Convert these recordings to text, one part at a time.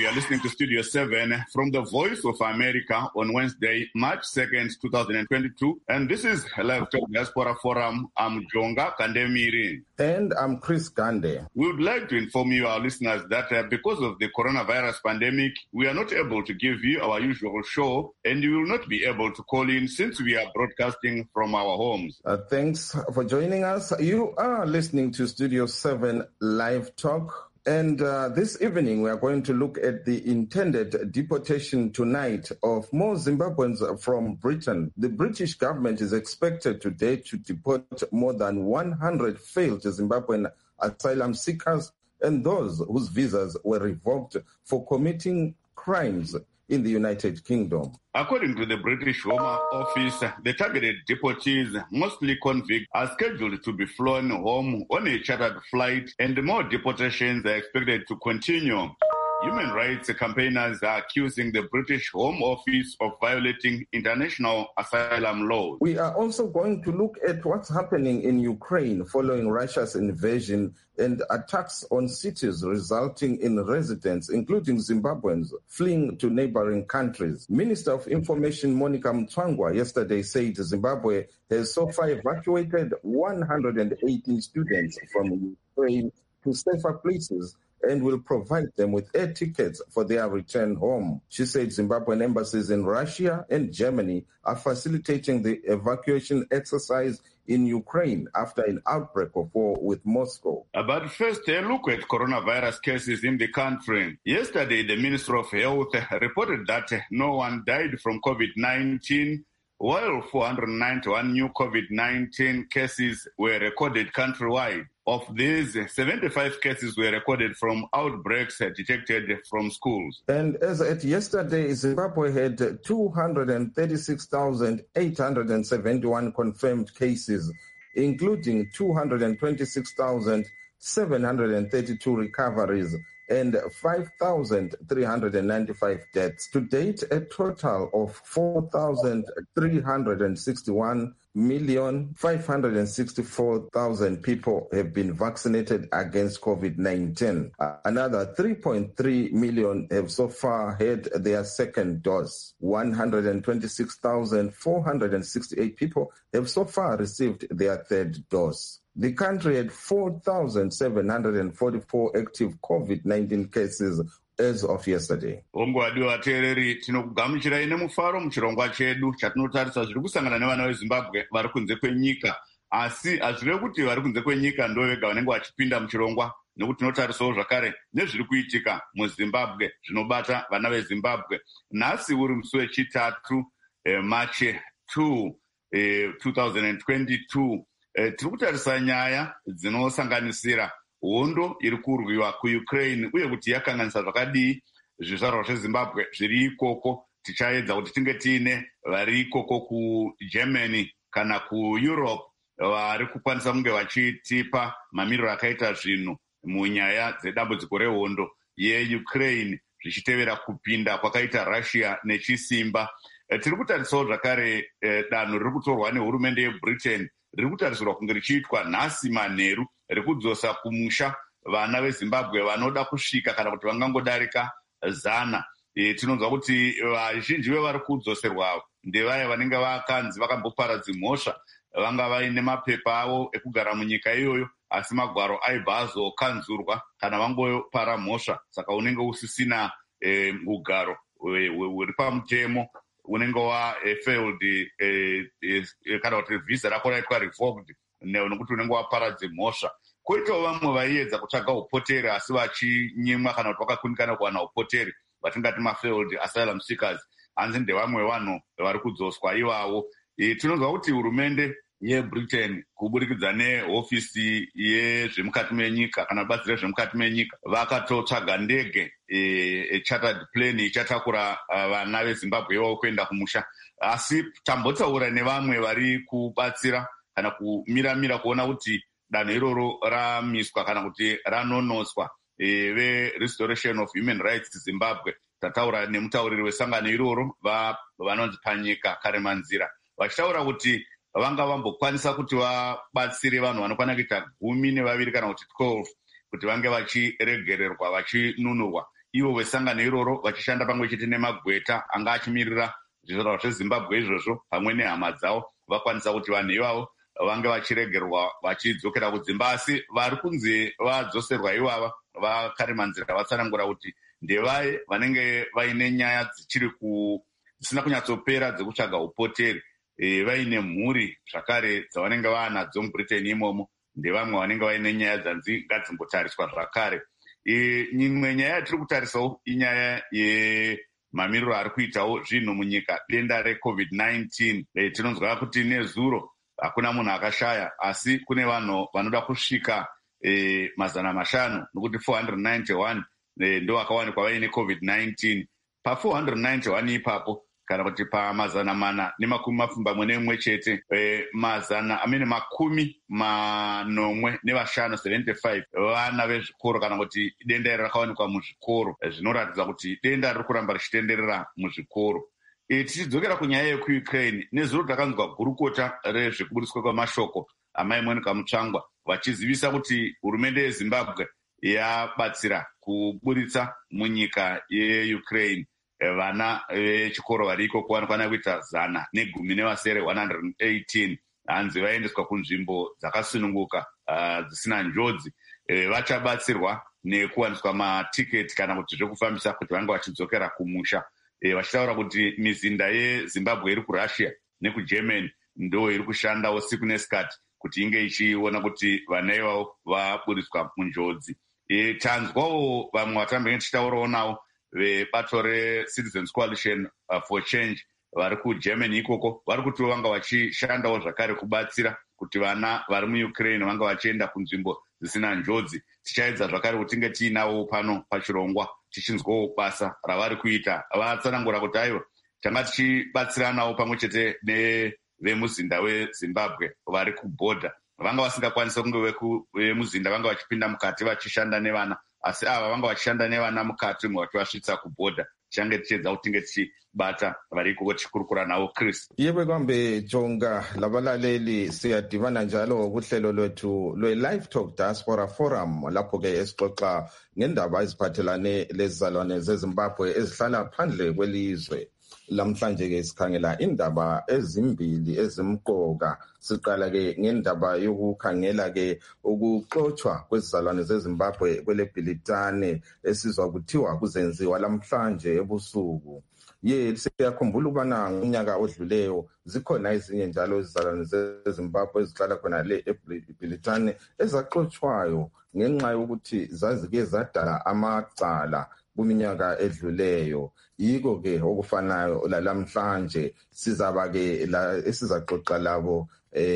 You're listening to Studio 7 from the Voice of America on Wednesday, March 2nd, 2022. And this is Live Talk Diaspora Forum. I'm Jonga Kandemiri. And I'm Chris Gande. We would like to inform you, our listeners, that because of the coronavirus pandemic, we are not able to give you our usual show, and you will not be able to call in since we are broadcasting from our homes. Thanks for joining us. You are listening to Studio 7 Live Talk. And this evening, we are going to look at the intended deportation tonight of more Zimbabweans from Britain. The British government is expected today to deport more than 100 failed Zimbabwean asylum seekers and those whose visas were revoked for committing crimes in the United Kingdom. According to the British Home Office, the targeted deportees, mostly convicts, are scheduled to be flown home on a chartered flight, and more deportations are expected to continue. Human rights campaigners are accusing the British Home Office of violating international asylum laws. We are also going to look at what's happening in Ukraine following Russia's invasion and attacks on cities resulting in residents, including Zimbabweans, fleeing to neighboring countries. Minister of Information Monica Mtsvangwa yesterday said Zimbabwe has so far evacuated 118 students from Ukraine to safer places and will provide them with air tickets for their return home. She said Zimbabwean embassies in Russia and Germany are facilitating the evacuation exercise in Ukraine after an outbreak of war with Moscow. But first, a look at coronavirus cases in the country. Yesterday, the Minister of Health reported that no one died from COVID-19, while 491 new COVID-19 cases were recorded countrywide. Of these, 75 cases were recorded from outbreaks detected from schools. And as at yesterday, Zimbabwe had 236,871 confirmed cases, including 226,732 recoveries and 5,395 deaths. To date, a total of 4,361,564,000 people have been vaccinated against COVID-19. Another 3.3 million have so far had their second dose. 126,468 people have so far received their third dose. The country had 4,744 active COVID-19 cases as of yesterday. Ongwadi vateereri, tinokugamuchirai nemufaro muchirongwa chedu chatinotarisa zviri kusangana nevana veZimbabwe vari kunze kwenyika. Asi hazvirevi kuti vari kunze kwenyika ndo vega vanenge vachipinda muchirongwa, nekuti tinotarisawo zvakare nezviri kuitika muZimbabwe zvinobata vana veZimbabwe. Nhasi uri musi wechitatu March 2, 2022. Tiri kutarisa nyaya dzinosanganisira hondo iri kurwiwa kuUkraine uye kuti yakanganisa zvakadii zvizvarwa zveZimbabwe zviri ikoko. Tichaedza kuti tinge tiine vari ikoko kuGermany kana kuEurope vari kukwanisa kunge vachitipa mamiriro akaita zvinhu munyaya dzedambudziko rehondo yeUkraine zvichitevera kupinda kwakaita Russia nechisimba. Tiri kutarisawo zvakare danho riri kutorwa nehurumende yeBritain riri kutarisirwa kunge richiitwa nhasi manheru rekudzosa kumusha vana veZimbabwe vanoda kusvika kana kuti vangangodarika 100. Tinonzwa kuti vazhinji vevari kudzoserwa ndevaya vanenge vakanzi vakamboparadza mhosva, vanga vaine mapepa avo ekugara munyika iyoyo, asi magwaro aibva azokanzurwa kana vangopara mhosva. Saka unenge usisina ugaro huri pamutemo, unenge wafailed kana kuti visa rako raitwa revoked nekuti unenge waparadza mhosva. Koitawo vamwe vaiedza kutsvaga upoteri asi vachinyimwa kana kuti vakakundikana kuwana upoteri, vatingati mafailed asylum seekers. Hanzi ndevamwe vanhu vari kudzoswa ivavo. Tinonzwa kuti hurumende yeBritain kuburikidza nehofisi yezvemukati menyika kana bazi rezvemukati menyika vakatotsvaga ndege chartered plane ichatakura vana veZimbabwe ivavo kuenda kumusha. Asi tambotsaura nevamwe vari kubatsira kana kumiramira kuona kuti danho iroro ramiswa kana kuti ranonoswa. VeRestoration of Human Rights Zimbabwe tataura nemutauriri wesangano iroro vanonzi Panyika Karemanzira, vachitaura kuti vanga vambokwanisa kuti vabatsire vanhu vanokwana kuita 12 kana kuti 12 kuti vange vachiregererwa vachinunurwa ivo vesangano iroro vachishanda pamwe chete nemagweta anga achimirira zvizvarwa zvezimbabwe izvozvo pamwe nehama dzavo vakwanisa kuti vanhu ivavo vange vachiregerwa vachidzokera kudzimba. Asi vari kunzi vadzoserwa ivava vakarema nzira vatsanangura kuti ndevaye vanenge vaine nyaya dzisina kunyatsopera dzekutsvaga upoteri, vaine mhuri zvakare dzavanenge vaanadzo mubritain imomo, ndevamwe vanenge vaine nyaya dzanzi ngadzimbotariswa zvakare. Imwe nyaya yatiri kutarisawo inyaya yemamiriro ari kuitawo zvinhu munyika, denda reCovid-19. Tinonzwa kuti nezuro hakuna munhu akashaya, asi kune vanhu vanoda kusvika 500 nokuti 491 ndo vakawanikwa vaine COVID-19. Pa 491 ipapo kana kuti pa 421 chete, 495 vana vezvikoro kana kuti denda iri rakawanikwa muzvikoro, zvinoratidza kuti denda riri kuramba richitenderera muzvikoro. Tichidzokera kunyaya yekuukraine, nezuro takanzwa gurukota rezvekubudiswa kwamashoko amai Monica Mutsvangwa vachizivisa kuti hurumende yeZimbabwe yabatsira kuburitsa munyika yeukraine vana vechikoro variko kuwanikwana kuita 118 hanzi vaendeswa kunzvimbo dzakasununguka dzisina njodzi. Vachabatsirwa nekuwaniswa matiketi kana kuti zvekufambisa kuti vange vachidzokera kumusha, vachitaura kuti mizinda yeZimbabwe iri kuRussia nekuGermany ndo iri kushanda usiku nesikati kuti inge ichiona kuti vana ivavo vaburiswa munjodzi. Tanzwawo vamwe vatambe tichitaurawo navo vebato reCitizens Coalition for Change vari kuGermany ikoko, vari kuti vanga vachishandawo zvakare kubatsira kuti vana vari muUkraine vanga vachienda kunzvimbo dzisina njodzi. Tichaedza zvakare kuti tinge tiinawo pano pachirongwa tichinzwawo basa ravari kuita. Vatsanangura kuti aiwa tanga tichibatsiranawo pamwe chete nevemuzinda weZimbabwe vari kubhodha, vanga vasingakwanisa kunge vemuzinda vanga vachipinda mukati vachishanda nevana, asi ava vanga vachishanda nevana mukati vachivasvitsa kubhodha. Tichange tichiedza kuti tinge tichibata vari ikoko tichikurukura navo. Chris yebe kwambe jonga labalaleli, siyadibana njalo kuhlelo lwethu lwe-Live Talk Diaspora Forum, lapho-ke esixoxa ngendaba eziphathelane lezizalwane zeZimbabwe ezihlala phandle kwelizwe. Lamhlanje-ke sikhangela indaba ezimbili ezimqoka. Siqala-ke ngendaba yokukhangela-ke ukuxotshwa kwezizalwane zeZimbabwe kweleBhilitane esizwa kuthiwa kuzenziwa lamhlanje ebusuku. Siyakhumbula ukubana ngonyaka odluleyo zikhona ezinye njalo izizalwane zeZimbabwe ezihlala khona le eBhilitane ezaxotshwayo ngenxa yokuthi zazike zadala amacala kuminyaka edluleyo. Yiko-ke okufanayo lalamhlanje sizaba-ke esizaxoxa labo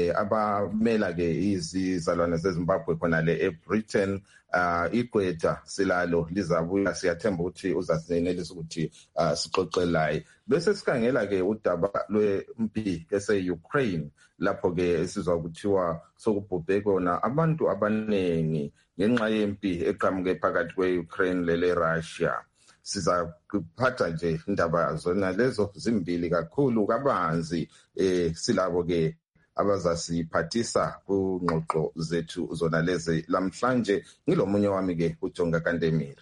abamela-ke izizalwane zeZimbabwe khona le eBritain. Igqwetha silalo lizabuya, siyathemba ukuthi uzasinelisa ukuthi sixoxe laye. Bese sikhangela-ke udaba lwempi ese-Ukraine, lapho-ke esizwa kuthiwa sokubhubhe khona abantu abaningi ngenxa yempi eqhamuke phakathi kwe-Ukraine lele-Russia. Siza kuphatha nje indaba zona lezo zimbili kakhulu kabanzi, silabo-ke abazasiphathisa kungxoxo zethu zona lezi lamhlanje. Ngilomunye wami-ke uJonga Kandemir.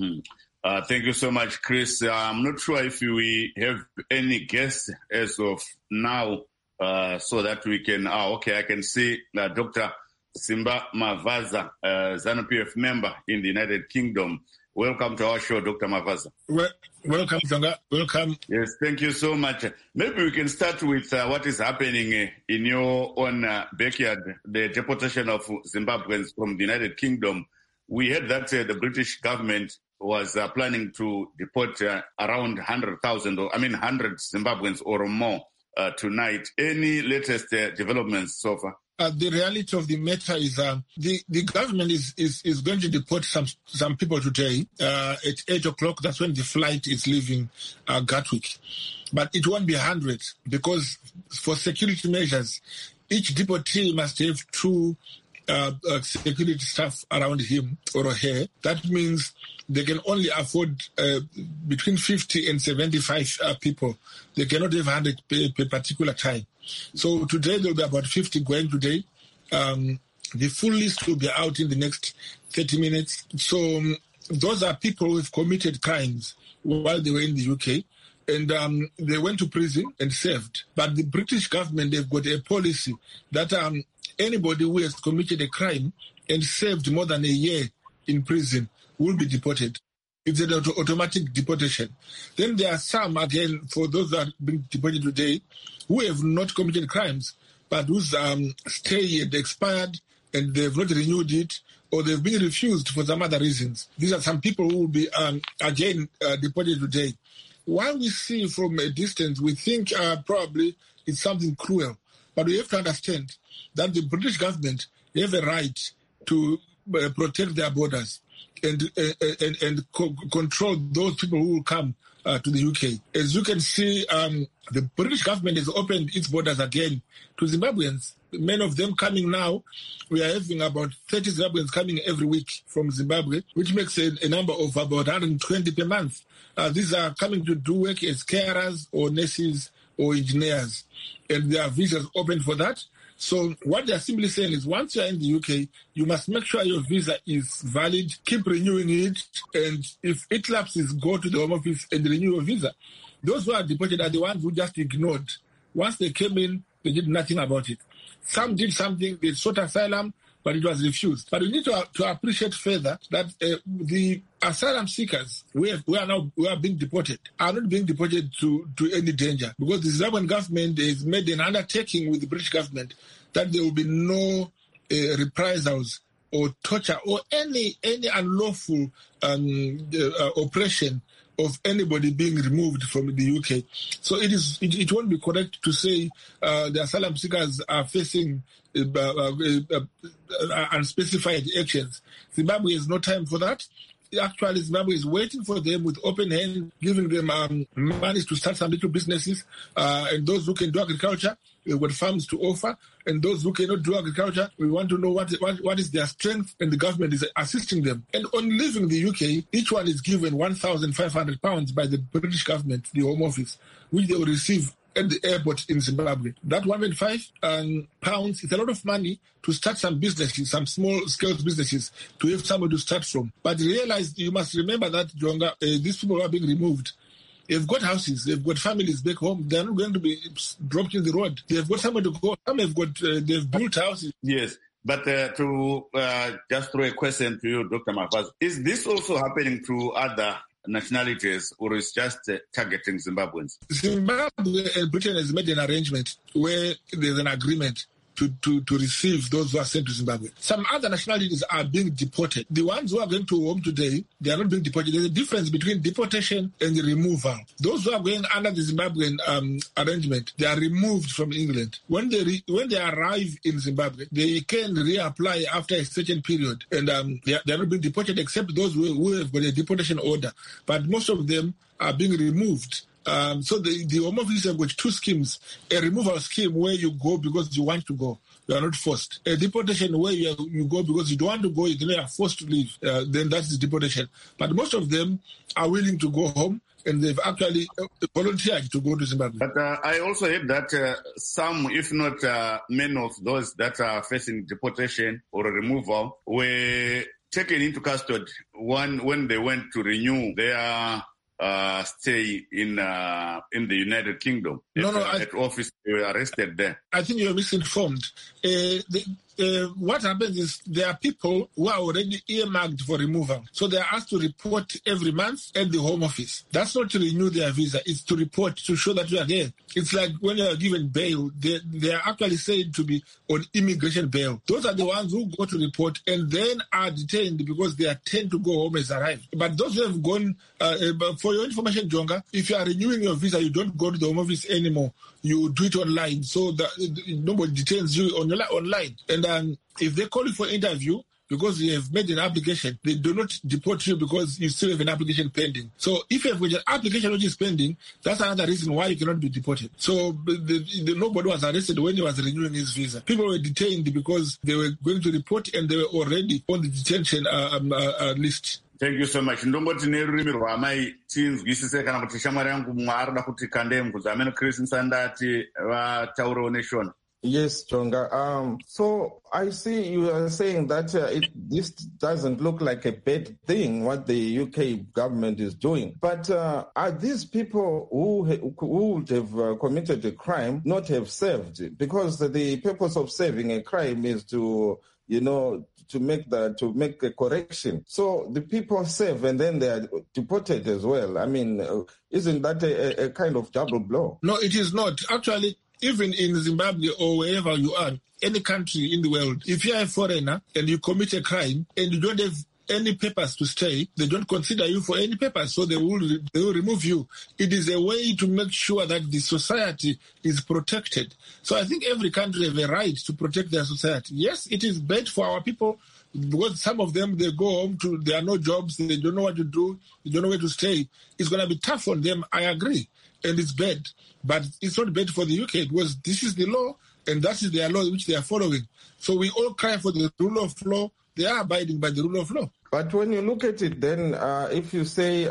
Thank you so much, Chris. I'm not sure if we have any guests as of now, so that we can... okay, I can see Dr. Simba Mavaza, ZANU-PF member in the United Kingdom. Welcome to our show, Dr. Mavaza. Welcome, Jonga. Welcome. Yes, thank you so much. Maybe we can start with what is happening in your own backyard, the deportation of Zimbabweans from the United Kingdom. We heard that the British government was planning to deport around 100,000, 100 Zimbabweans or more tonight. Any latest developments so far? The reality of the matter is the government is going to deport some people today at 8 o'clock. That's when the flight is leaving Gatwick. But it won't be 100 because for security measures, each deportee must have 2 security staff around him or her. That means they can only afford between 50 and 75 people. They cannot have 100 per particular time. So today there will be about 50 going today. The full list will be out in the next 30 minutes. So those are people who have committed crimes while they were in the UK. And they went to prison and served. But the British government, they've got a policy that anybody who has committed a crime and served more than a year in prison will be deported. It's an automatic deportation. Then there are some, again, for those that are being deported today, who have not committed crimes, but whose stay had expired and they've not renewed it, or they've been refused for some other reasons. These are some people who will be, again, deported today. While we see from a distance, we think probably it's something cruel. But we have to understand that the British government have a right to protect their borders and control those people who will come to the UK. As you can see, the British government has opened its borders again to Zimbabweans. Many of them coming now. We are having about 30 Zimbabweans coming every week from Zimbabwe, which makes a number of about 120 per month. These are coming to do work as carers or nurses or engineers, and there are visas open for that. So what they're simply saying is once you're in the UK, you must make sure your visa is valid, keep renewing it, and if it lapses, go to the Home Office and renew your visa. Those who are deported are the ones who just ignored. Once they came in, they did nothing about it. Some did something, they sought asylum, but it was refused. But we need to appreciate further that the asylum seekers who are being deported are not being deported to any danger, because the Zimbabwean government has made an undertaking with the British government that there will be no reprisals or torture or any unlawful oppression of anybody being removed from the UK. So it won't be correct to say the asylum seekers are facing unspecified actions. Zimbabwe has no time for that. Actually, Zimbabwe is waiting for them with open hands, giving them money to start some little businesses. And those who can do agriculture, we've got farms to offer. And those who cannot do agriculture, we want to know what is their strength, and the government is assisting them. And on leaving the UK, each one is given £1,500 by the British government, the Home Office, which they will receive at the airport in Zimbabwe. That £1,500 is a lot of money to start some businesses, some small-scale businesses, to have somewhere to start from. But you must remember that, Jonga, these people who are being removed, they've got houses, they've got families back home. They're not going to be dropped in the road. They've got somewhere to go. Some they've built houses. Yes. But to just throw a question to you, Dr. Mavazo, is this also happening to other nationalities, or is just targeting Zimbabweans? Zimbabwe and Britain has made an arrangement where there's an agreement to receive those who are sent to Zimbabwe. Some other nationalities are being deported. The ones who are going to home today, they are not being deported. There's a difference between deportation and the removal. Those who are going under the Zimbabwean arrangement, they are removed from England. When they arrive in Zimbabwe, they can reapply after a certain period, and they are not being deported except those who have got a deportation order. But most of them are being removed. So the Home Office have got two schemes: a removal scheme where you go because you want to go, you are not forced; a deportation where you go because you don't want to go, you are forced to leave. Then that's deportation. But most of them are willing to go home, and they've actually volunteered to go to Zimbabwe. But I also heard that some, if not many of those that are facing deportation or removal, were taken into custody when they went to renew their stay in the United Kingdom. At office, they were arrested there. I think you're misinformed. What happens is there are people who are already earmarked for removal. So they are asked to report every month at the Home Office. That's not to renew their visa. It's to report, to show that you are there. It's like when you are given bail, they are actually said to be on immigration bail. Those are the ones who go to report and then are detained because they tend to go home as arrived. But those who have gone, for your information, Jonga, if you are renewing your visa, you don't go to the Home Office anymore. You do it online, so that nobody detains you online. And if they call you for interview because you have made an application, they do not deport you because you still have an application pending. So if you have an application which is pending, that's another reason why you cannot be deported. So nobody was arrested when he was renewing his visa. People were detained because they were going to report and they were already on the detention list. Thank you so much. Ndomboti nerurimi rwamai tinzwisise kana kuti shamwari yangu mwaarida kuti kandei mukuzamene Chris Nsandati vataurewo neshona. Yes, Jonga. So I see you are saying that this doesn't look like a bad thing, what the UK government is doing. But are these people who would have committed a crime not have served? Because the purpose of serving a crime is to make a correction. So the people serve and then they are deported as well. I mean, isn't that a kind of double blow? No, it is not. Actually, even in Zimbabwe or wherever you are, any country in the world, if you are a foreigner and you commit a crime and you don't have any papers to stay, they don't consider you for any papers, so they will remove you. It is a way to make sure that the society is protected. So I think every country has a right to protect their society. Yes, it is bad for our people because some of them, they go home there are no jobs, they don't know what to do, they don't know where to stay. It's going to be tough on them, I agree, and it's bad. But it's not bad for the UK because this is the law and that is their law which they are following. So we all cry for the rule of law. They are abiding by the rule of law. But when you look at it, then if you say,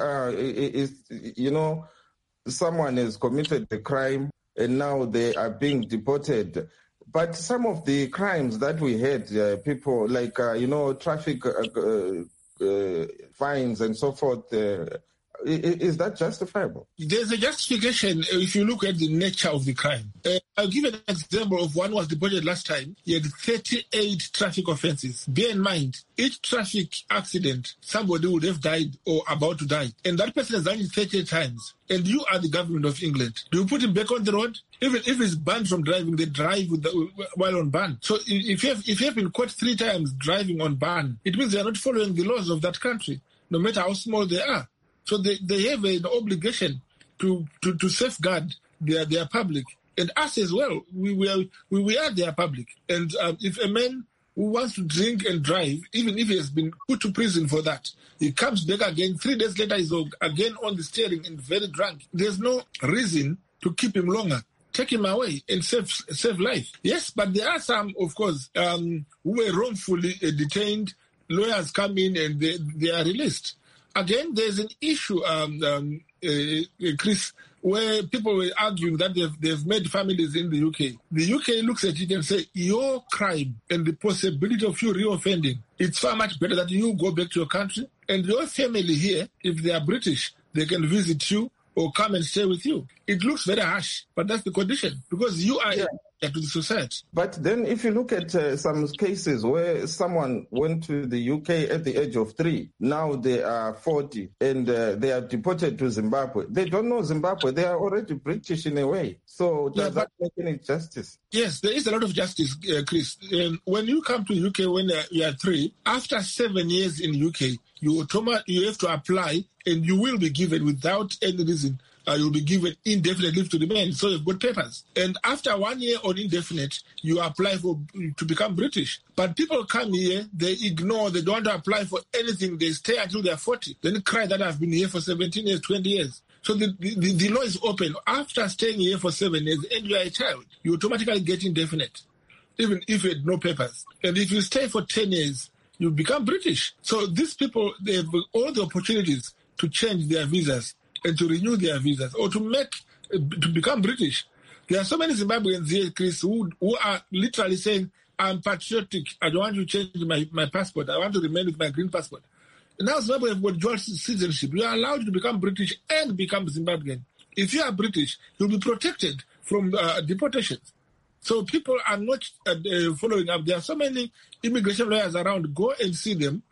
someone has committed a crime and now they are being deported, but some of the crimes that we had, people like, traffic fines and so forth, is that justifiable? There's a justification if you look at the nature of the crime. I'll give an example of one who was deported last time. He had 38 traffic offenses. Bear in mind, each traffic accident, somebody would have died or about to die. And that person has done it 38 times. And you are the government of England. Do you put him back on the road? Even if he's banned from driving, they drive while on ban. So if you have been caught 3 times driving on ban, it means they are not following the laws of that country, no matter how small they are. So they have an obligation to safeguard their public. And us as well, we are their public. And if a man who wants to drink and drive, even if he has been put to prison for that, he comes back again, 3 days later he's again on the steering and very drunk. There's no reason to keep him longer. Take him away and save life. Yes, but there are some, of course, who were wrongfully detained. Lawyers come in and they are released. Again, there's an issue, Chris, where people were arguing that they've made families in the UK. The UK looks at it and say, your crime and the possibility of you reoffending, it's far much better that you go back to your country and your family here, if they are British, they can visit you or come and stay with you. It looks very harsh, but that's the condition because you are to the society. But then if you look at some cases where someone went to the UK at the age of 3, now they are 40 and they are deported to Zimbabwe. They don't know Zimbabwe. They are already British in a way. So does that make any justice? Yes, there is a lot of justice, Chris. When you come to UK when you are 3, after 7 years in UK, you have to apply and you will be given without any reason. You'll be given indefinite leave to remain, so you've got papers. And after 1 year on indefinite, you apply to become British. But people come here, they ignore, they don't want to apply for anything. They stay until they're 40. Then cry that I've been here for 17 years, 20 years. So the law is open. After staying here for 7 years and you are a child, you automatically get indefinite, even if you had no papers. And if you stay for 10 years, you become British. So these people, they have all the opportunities to change their visas and to renew their visas or to become British. There are so many Zimbabweans here, Chris, who are literally saying, I'm patriotic. I don't want to change my passport. I want to remain with my green passport. And now Zimbabwe have got dual citizenship. You are allowed to become British and become Zimbabwean. If you are British, you'll be protected from deportations. So people are not following up. There are so many immigration lawyers around. Go and see them.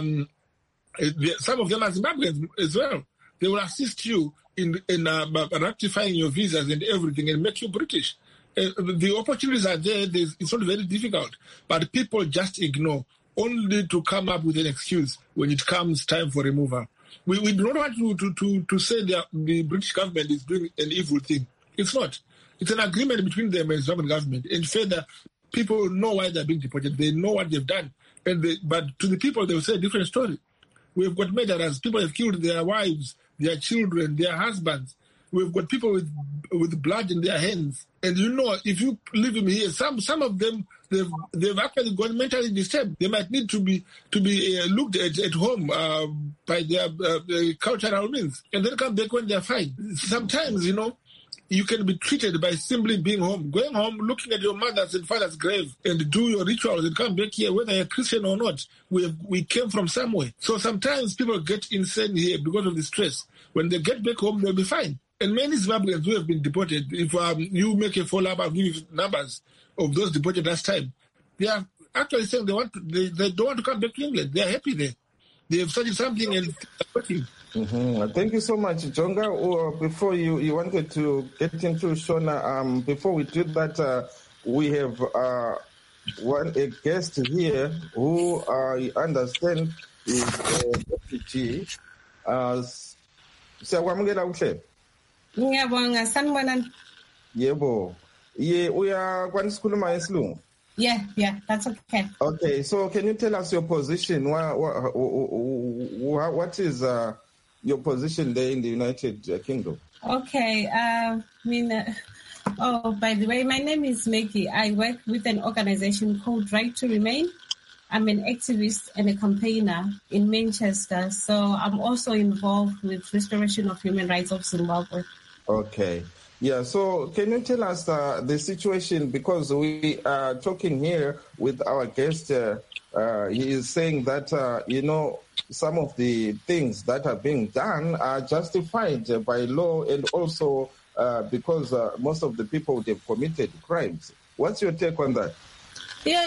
Some of them are Zimbabweans as well. They will assist you in rectifying your visas and everything and make you British. The opportunities are there. It's not very difficult. But people just ignore, only to come up with an excuse when it comes time for removal. We do not want to say the British government is doing an evil thing. It's not. It's an agreement between them and the Zimbabwean government. And further, people know why they're being deported. They know what they've done. But to the people, they will say a different story. We've got murderers. People have killed their wives, their children, their husbands. We've got people with blood in their hands. And if you leave them here, some of them, they've actually gone mentally disturbed. They might need to be looked at home by their cultural means and then come back when they're fine. Sometimes, you can be treated by simply being home, going home, looking at your mother's and father's grave and do your rituals and come back here, whether you're Christian or not. We came from somewhere. So sometimes people get insane here because of the stress. When they get back home, they'll be fine. And many Zimbabweans who have been deported, if you make a follow-up, I'll give you numbers of those deported last time. They are actually saying they don't want to come back to England. They are happy there. They have started something and they're working. Mm-hmm. Thank you so much, Jonga. Before you wanted to get into Shona, before we do that, we have a guest here who I understand is a refugee. Siyawamukela kuhle. Ngiyabonga, sanibonani. Yebo. Uyakwanisa ukukhuluma isilungu? Yeah, that's okay. Okay, so can you tell us your position? What is your position there in the United Kingdom? Okay, by the way, my name is Maggie. I work with an organization called Right to Remain. I'm an activist and a campaigner in Manchester, so I'm also involved with restoration of human rights of Zimbabwe. Okay. Yeah, so can you tell us the situation, because we are talking here with our guest, he is saying that, some of the things that are being done are justified by law and also because most of the people, they've committed crimes. What's your take on that? Yeah,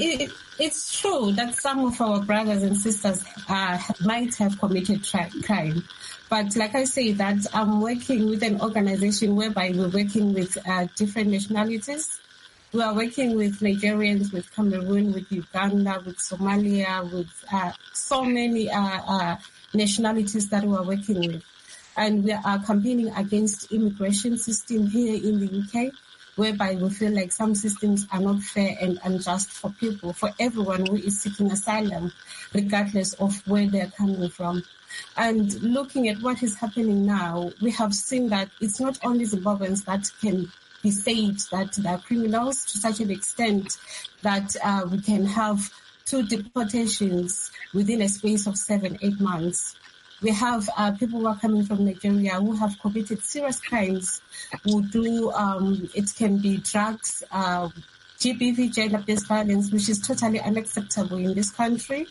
it's true that some of our brothers and sisters might have committed crime. But like I say, that I'm working with an organization whereby we're working with different nationalities. We are working with Nigerians, with Cameroon, with Uganda, with Somalia, with so many nationalities that we are working with. And we are campaigning against immigration system here in the UK, whereby we feel like some systems are not fair and unjust for people, for everyone who is seeking asylum, regardless of where they're coming from. And looking at what is happening now, we have seen that it's not only Zimbabweans that can be said that they are criminals to such an extent that we can have 2 deportations within a space of 7-8 months. We have people who are coming from Nigeria who have committed serious crimes, who do, it can be drugs, GBV, gender-based violence, which is totally unacceptable in this country.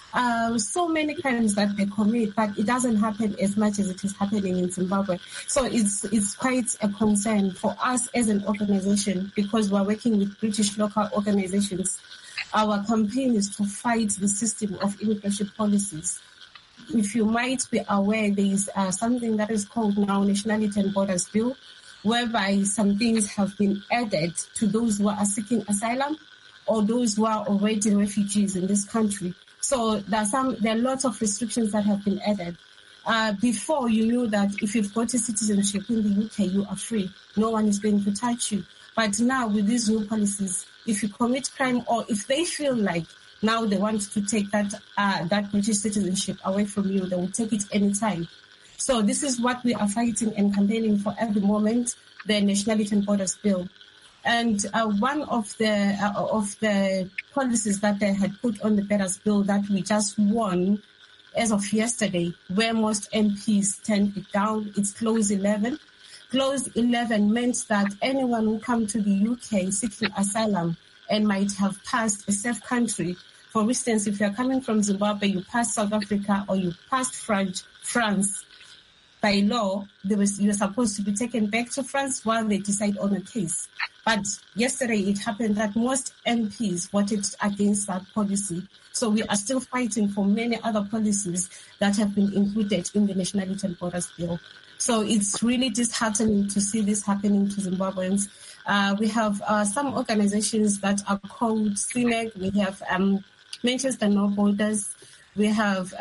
So many crimes that they commit, but it doesn't happen as much as it is happening in Zimbabwe. So it's quite a concern for us as an organization, because we're working with British local organizations. Our campaign is to fight the system of immigration policies. If you might be aware, there is something that is called now Nationality and Borders Bill, whereby some things have been added to those who are seeking asylum or those who are already refugees in this country. So there are lots of restrictions that have been added. Before, you knew that if you've got a citizenship in the UK, you are free. No one is going to touch you. But now with these new policies, if you commit crime or if they feel like now they want to take that British citizenship away from you, they will take it anytime. So this is what we are fighting and campaigning for at the moment, the Nationality and Borders Bill. And one of the policies that they had put on the Borders Bill that we just won as of yesterday, where most MPs turned it down, it's Clause 11. Clause 11 meant that anyone who come to the UK seeking asylum and might have passed a safe country, for instance, if you're coming from Zimbabwe, you passed South Africa or you passed France, by law, you're supposed to be taken back to France while they decide on a case. But yesterday it happened that most MPs voted against that policy. So we are still fighting for many other policies that have been included in the Nationality and Borders Bill. So it's really disheartening to see this happening to Zimbabweans. We have some organizations that are called CINEG. We have Manchester No Borders. We have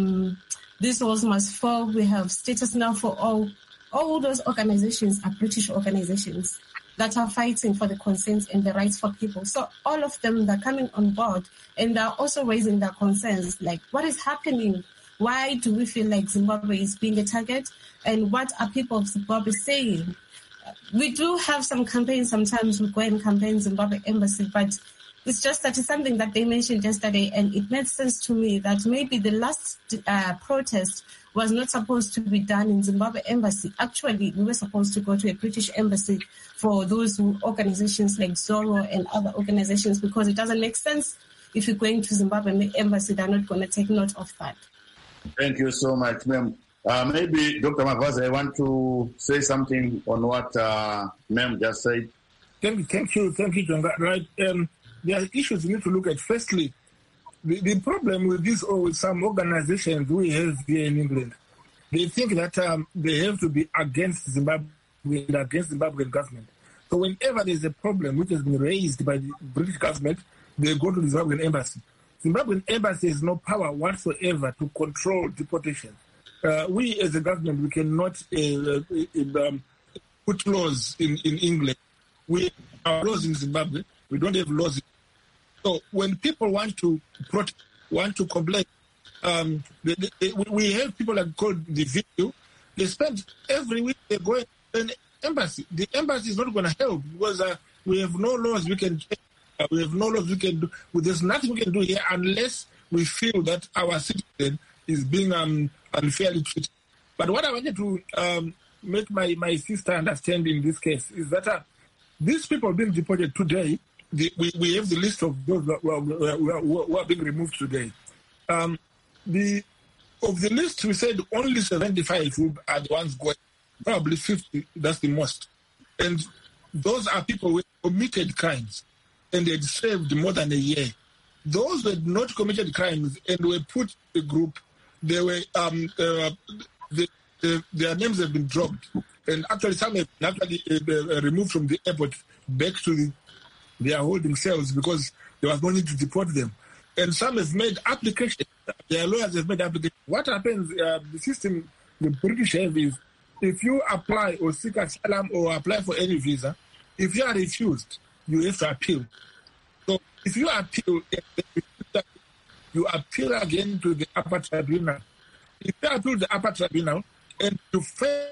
This Walls Must Fall. We have Status Now for All. All those organizations are British organizations that are fighting for the concerns and the rights for people. So all of them, they're coming on board and they're also raising their concerns, like what is happening? Why do we feel like Zimbabwe is being a target? And what are people of Zimbabwe saying? We do have some campaigns. Sometimes we go and campaign Zimbabwe Embassy, but It's just that it's something that they mentioned yesterday, and it made sense to me that maybe the last protest was not supposed to be done in Zimbabwe embassy. Actually, we were supposed to go to a British embassy for those organizations like Zorro and other organizations, because it doesn't make sense if you're going to Zimbabwe embassy, they're not going to take note of that. Thank you so much, ma'am. Maybe Dr. Mavaza, I want to say something on what ma'am just said. Thank you, Jonga. Right. There are issues we need to look at. Firstly, the problem with this, or with some organizations we have here in England, they think that they have to be against Zimbabwe, against the Zimbabwean government. So whenever there's a problem which has been raised by the British government, they go to the Zimbabwean embassy. Zimbabwean embassy has no power whatsoever to control deportation. We as a government, we cannot put laws in England. We have laws in Zimbabwe. We don't have laws. So when people want to protest, want to complain, we have people like called the video. They spend every week they go to an embassy. The embassy is not going to help because we have no laws we can change. We have no laws we can do. There's nothing we can do here unless we feel that our citizen is being unfairly treated. But what I wanted to make my sister understand in this case is that these people being deported today, we have the list of those who are being removed today. Of the list, we said only 75 are the ones going, probably 50, that's the most. And those are people with committed crimes, and they had served more than a year. Those who had not committed crimes and were put in a group, they were their names have been dropped. And actually, some have been actually removed from the airport back to their holding cells because there was no need to deport them. And some have made applications. Their lawyers have made applications. What happens, the system the British have is, if you apply or seek asylum or apply for any visa, if you are refused, you have to appeal. So if you appeal, you appeal again to the upper tribunal. If you appeal to the upper tribunal and you fail,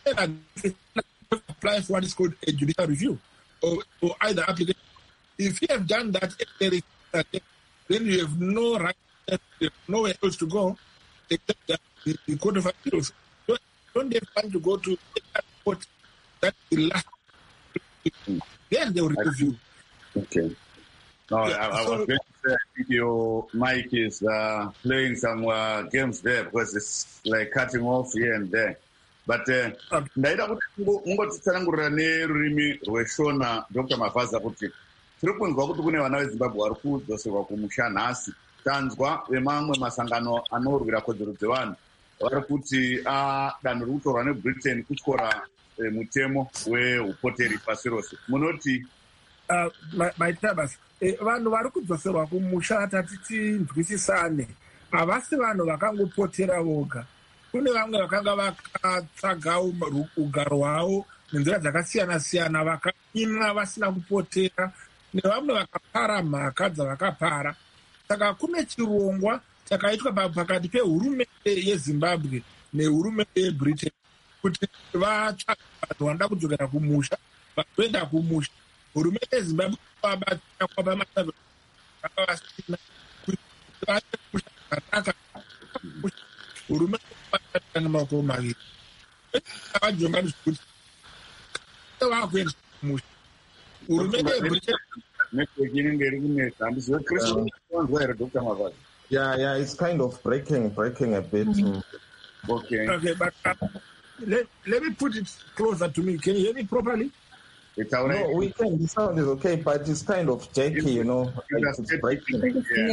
apply for what is called a judicial review or either application. If you have done that, then you have no right, nowhere else to go except the Court of Appeals. Don't have time to go to the court. That's the last. Then they will review. Okay. No, I was going to say, I think your mic is playing some games there because it's like cutting off here and there. But ndaida kuti mungotitsanangurira nerurimi rweshona Dr. Mavaza kuti tiri kunzwa kuti kune vana veZimbabwe vari kudzoserwa kumusha nhasi. Tanzwa vemamwe masangano anorwira kodzero dzevanhu vari kuti danho riri kutorwa neBritain kutyora mutemo weupoteri pasi rose. Munoti maitabas vanhu vari kudzoserwa kumusha tatichinzwisisane havasi vanhu vakangopotera voga. Kune vamwe vakanga vakatsvaga ugaro hwavo nenzira dzakasiyana-siyana vakanyimwa vasina kupotera, nevamwe vakapara mhaka dzavakapara. Saka kune chirongwa chakaitwa pakati pehurumende yeZimbabwe nehurumende yeBritain kuti vatsvage vanhu vanoda kudzokera kumusha, vanoenda kumusha. Hurumende yeZimbabwe vabatsira kwapa masave vakavasina kuti vaende kumusha zvakanaka. Hurumende vabatana maoko maviri. Avajonga kuti vakuenda kumusha. Hurumende yeBritain. Yeah, it's kind of breaking a bit. Okay, but let me put it closer to me. Can you hear me properly? No, we can. The sound is okay, but it's kind of jerky, you know. It's breaking.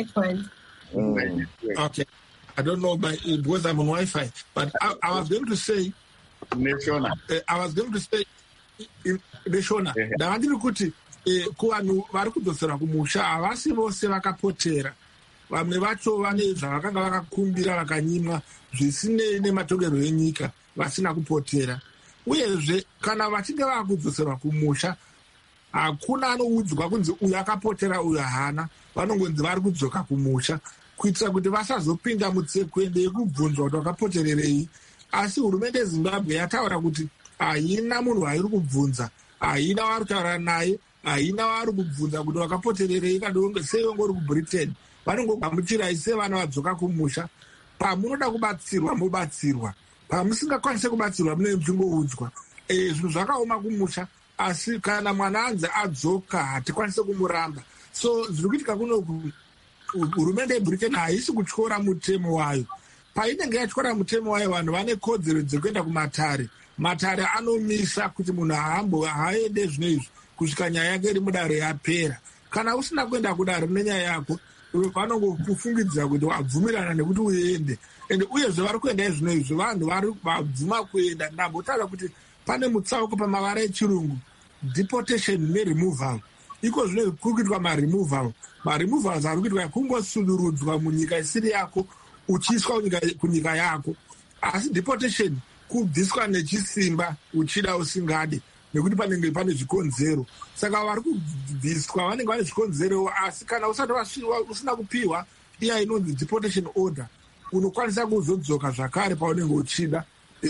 Okay. I don't know because I'm on Wi-Fi, but I was going to say. I was going to say in Neshona. Ndavandiri kuti kuvanhu vari kudzosera kumusha havasi vose vakapotera. Vamwe vacho vane zvavakanga vakakumbira vakanyimwa zvisinei nematongerwo enyika vasina kupotera. Uyezve kana vachinge vakudzoserwa kumusha hakuna anoudzwa kunzi uyu akapotera uyu haana, vanongonzi vari kudzoka kumusha kuitira kuti vasazopinda mutsekwende yekubvunzwa kuti wakapotererei. Asi hurumende yeZimbabwe yataura kuti haina munhu wairi kubvunza, haina vari kutaura naye, haina vari kubvunza kuti wakapotererei kadonge sei wangori kubritain. Vanongogamuchirai sevana vadzoka kumusha. Pamunoda kubatsirwa mobatsirwa, pamusingakwanise kubatsirwa mune muchingoudzwa zvinhu zvakaoma kumusha, asi kana mwana anzi adzoka hatikwanise kumuramba. So zviri kuitika kunoku, hurumende yebritain haisi kutyora mutemo wayo. Painenge yatyora mutemo wayo, vanhu vane kodzero dzekuenda kumatare. Matare anomisa kuti munhu haende zvino izvi kusvika nyaya yake iri mudare yapera. Kana usina kuenda kudare nenyaya yako, vanongokufungidzira kuti wabvumirana nekuti uende. Uyezve vari kuenda zvino izvi, vanhu vari vabvuma kuenda. Ndambotaura kuti pane mutsauko pamavara echirungu, deportation neremoval. Iko zvino kuri kuitwa maremoval. Maremovals ari kuitwa kungosudurudzwa munyika isiri yako uchiiswa kunyika yako. Asi deportation kubviswa nechisimba uchida usingadi, nekuti panenge pane zvikonzero. Saka vari kubviswa vanenge vane zvikonzero, asi kana usina kupiwa iya inonzi deportation order, unokwanisa kuzodzoka zvakare paunenge uchida,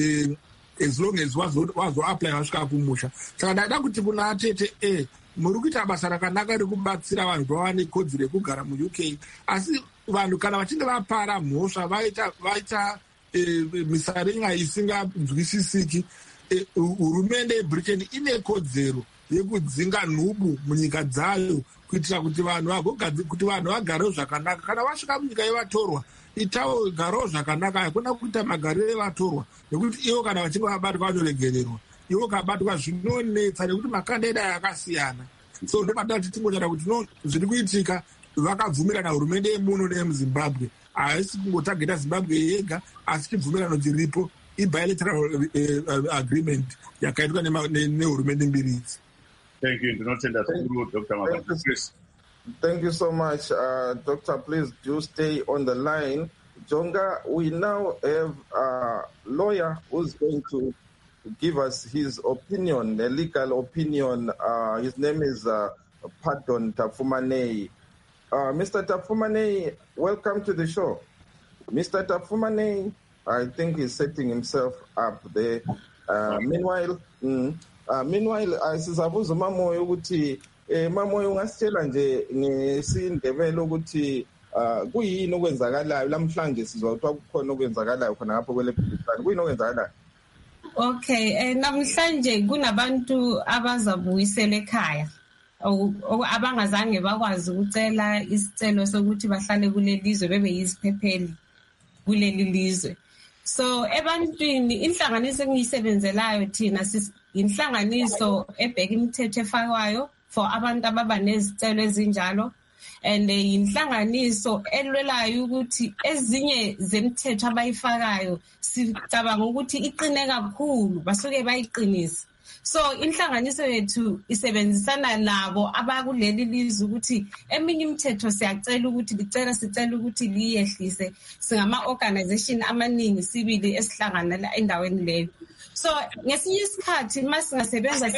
as long as wazoapply wasvika kumusha. Saka ndaida kuti kuna atete muri kuita basa rakanaka rekubatsira vanhu kuti vawane kodzero yekugara muUK. Asi vanhu kana vachinge vapara mhosva vaita misarenga isinganzwisisiki, hurumende yebritain ine kodzero yekudzinga nhubu munyika dzayo kuitira kuti vanhu vagarewo zvakanaka. Kana vasvika munyika yevatorwa, itawo garewo zvakanaka, hakuna kuita magariro evatorwa, nekuti ivo kana vachinge vabatwa vanoregererwa. Ivo kabatwa zvinonetsa nekuti makanda edu akasiyana. So ndomadati kuti tingotaura kuti zviri kuitika, vakabvumirana hurumende yemuno neyemuzimbabwe. Haisi kungotageta Zimbabwe yega, asi chibvumirano chiripo, bilateral agreement yakaitwa nehurumende mbiri idzi. Thank you. Dr. Thank you so much, Doctor. Please do stay on the line. Jonga, we now have a lawyer who's going to give us his opinion, a legal opinion. His name is Pardon Tafumanei. Mr. Tafumanei, welcome to the show. Mr. Tafumanei, I think he's setting himself up there. Meanwhile, sisabuza uMamoyo ukuthi Mamoyo ungasitshela nje ngesindebele ukuthi kuyini okwenzakalayo namhlanje, sizwa ukuthi kukhona okwenzakalayo khona ngapho kweleBrithani. Kuyini okwenzakalayo? Okay, namhlanje kunabantu abazabuyisela ekhaya abangazange bakwazi ukucela isicelo sokuthi bahlale kuleli lizwe, bebe yiziphepheli kuleli lizwe. So ebantwini, inhlanganiso engiyisebenzelayo thina inhlanganiso ebheka imithetho efakwayo for abantu ababa nezicelo ezinjalo, and inhlanganiso elwelayo ukuthi ezinye zemithetho abayifakayo sicabanga ukuthi iqine kakhulu, basuke bayiqinisa. So inhlanganiso yethu isebenzisana nabo abakuleli lizwe ukuthi eminye imithetho sicela ukuthi liyehlise. Singama organization amaningi sibili esihlangana endaweni leyo. So ngesinye isikhathi masingasebenza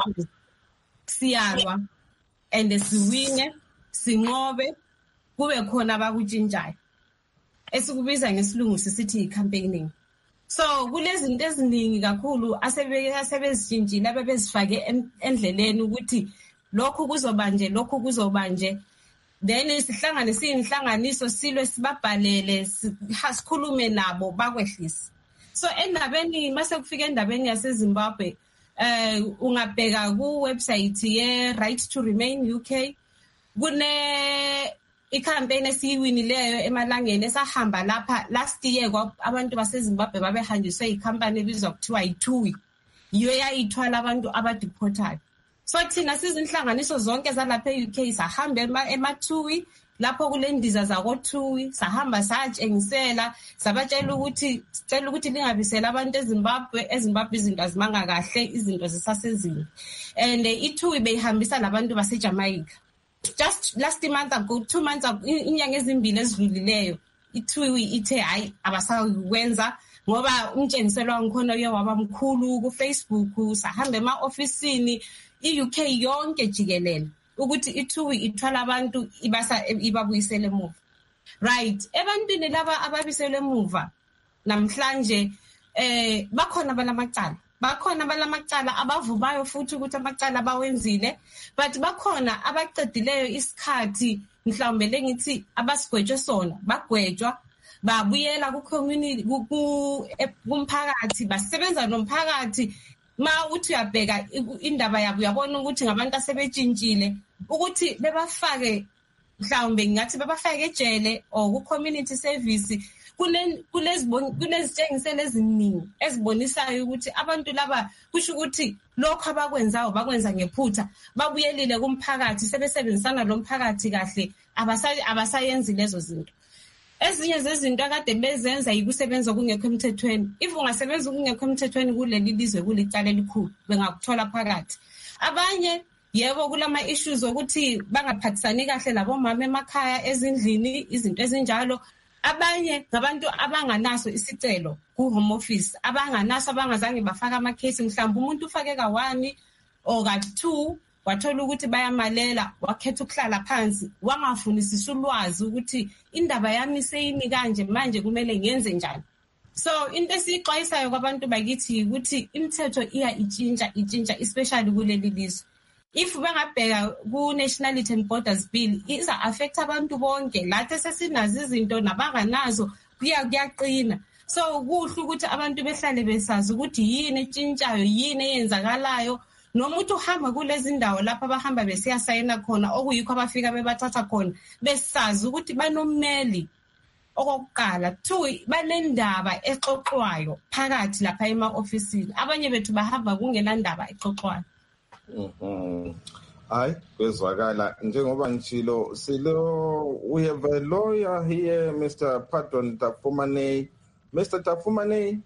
siyalwa and siwine, sinqobe, kube khona abakutshintshayo esikubiza ngesilungu sisithi i-campaigning. So kulezinto eziningi kakhulu asebezishintshile ababezifake endleleni ukuthi lokhu kuzoba nje, then sihlangane siyinhlanganiso silwe sibabhalele sikhulume nabo bakwehlisa. So endabeni mase kufika endabeni yaseZimbabwe, ungabheka ku website ye Right to Remain UK, kune i-campaign esiyiwinileyo emalangeni esahamba lapha last year. Abantu baseZimbabwe babehanjiswe ikhampani ebizwa kuthiwa iTui, yiyo yayithwala abantu abadeportayo. So thina sizinhlanganiso zonke zalapha e-UK sahamba ematui, lapho kule ndiza zakoTui, sahamba satshengisela, sabatshela ukuthi sicela ukuthi lingabisela abantu eZimbabwe izinto azimanga kahle, izinto zisasezini. And iTui beyihambisa labantu baseJamaica. Just last month ago, 2 months ago, inyanga ezimbili ezidlulileyo, iTui ithe hayi abasakwenza ngoba umtshengiselo wangikhona waba mkhulu ku Facebook, sahamba ema-ofisini i-UK yonke jikelele ukuthi iTui ithwala abantu ibabuyisele emuva. Right, ebantwini laba ababisele emuva namhlanje bakhona banamacala bakhona balamacala abavubayo futhi ukuthi amacala bawenzile, but bakhona abaqedileyo isikhathi mhlawumbe lengithi abasigwetshwe sona bagwetshwa babuyela ku-community kumphakathi basebenza nomphakathi. Ma uthi uyabheka indaba yabo uyabona ukuthi ngabantu asebetshintshile ukuthi bebafake mhlawumbe ngathi bebafake ejele or ku-community service. Kunezitshengiselo eziningi ezibonisayo ukuthi abantu laba kusho ukuthi lokho abakwenzayo bakwenza ngephutha, babuyelile kumphakathi sebesebenzisana lomphakathi kahle, abasayenzi lezo zinto. Ezinye zezinto akade bezenza yikusebenza kungekho emthethweni. If ungasebenza kungekho emthethweni kuleli lizwe kulicala elikhulu bengakuthola phakathi. Abanye yebo kulama issues ukuthi bangaphathisani kahle labomama emakhaya ezindlini izinto ezinjalo. Abanye ngabantu abanganaso isicelo ku-home office, abanganaso abangazange bafaka amakhesi. Mhlawumbe umuntu ufake ka-1 or ka-2 wathola ukuthi bayamalela, wakhetha ukuhlala phansi, wangafunisisa ulwazi ukuthi indaba yami seyimi kanje manje kumele ngenze njani. So into esiyixwayisayo kwabantu bakithi ukuthi imithetho itshintsha especially kuleli lizwe. If bangabheka ku-Nationality and Borders Bill iza affect abantu bonke, lathi sesinazo izinto nabanganazo kuyaqina. So kuhle ukuthi abantu behlale besazi ukuthi yini etshintshayo, yini eyenzakalayo. Noma uthi uhamba kulezi ndawo lapha abahamba besiyasayina khona okuyikho abafika bebathatha khona besazi ukuthi banommeli okokuqala. 2 banendaba exoxwayo phakathi lapha ema-ofisini. Abanye bethu bahamba kungenandaba exoxwayo. Hayi kwezwakala njengoba ngitshilo we have a lawyer here, Mr. Pardon Tafumane. Mr. Tafumane.